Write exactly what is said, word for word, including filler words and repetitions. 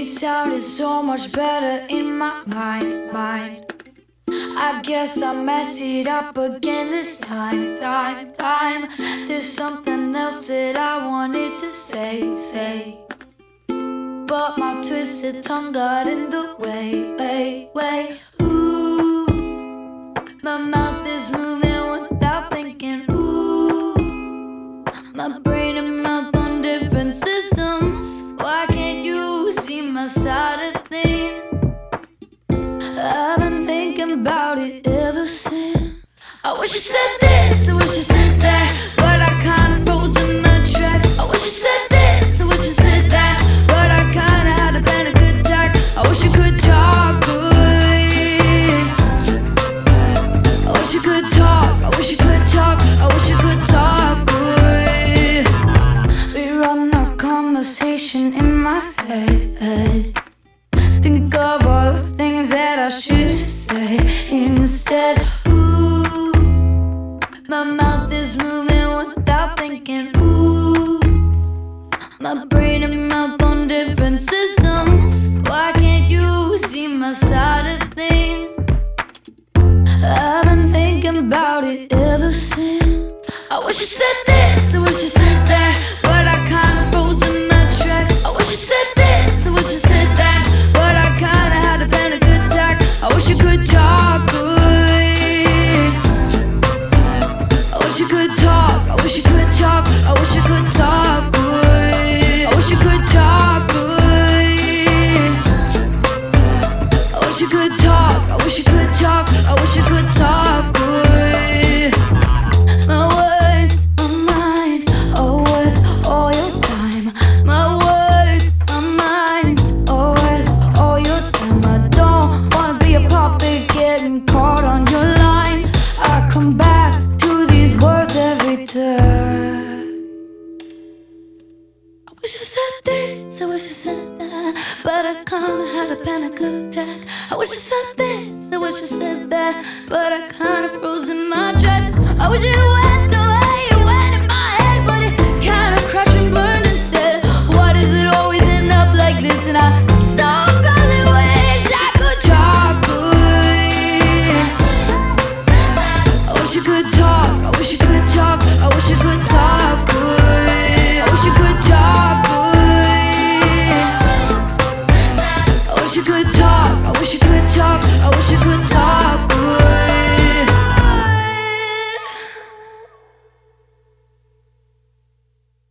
me sounded so much better in my mind, mind. I guess I messed it up again this time, time, time. There's something else that I wanted to say, say, but my twisted tongue got in the way, way, way. Ooh, my mouth is moving without thinking. Ooh, my brain and mouth on different systems. Why can't you see my side of things? I've been thinking about it ever since. I wish you said this, I wish you said that, but I kinda froze in my tracks. I wish you said this, I wish you said that, but I kinda had a been a good tack. I wish you could talk good. I wish you could talk, I wish you could talk, I wish you could talk good. Rerun our conversation in my head. Think of all the things that I should say instead. Ooh, my mouth is moving without thinking. Ooh, my brain and mouth on different systems. Why can't you see my side of things? I've been thinking about it ever since. I wish you said this, I wish you said that, but I kinda froze in my tracks. I wish you said this, I wish you said that, but I kinda had a been a good tack. I wish you could talk good. I wish you could talk, I wish you could talk, I wish you could talk good. I wish you could talk good. I wish you could talk, I wish you could talk, I wish you could talk good. My words are mine, are worth all your time. My words are mine, are worth all your time. I don't wanna be a puppet getting caught on your line. I come back to these words every time. I wish I said this, I wish I said that, but I kinda had a panic attack. I wish I said this, I wish I said that, but I kinda froze in my tracks. I wish it went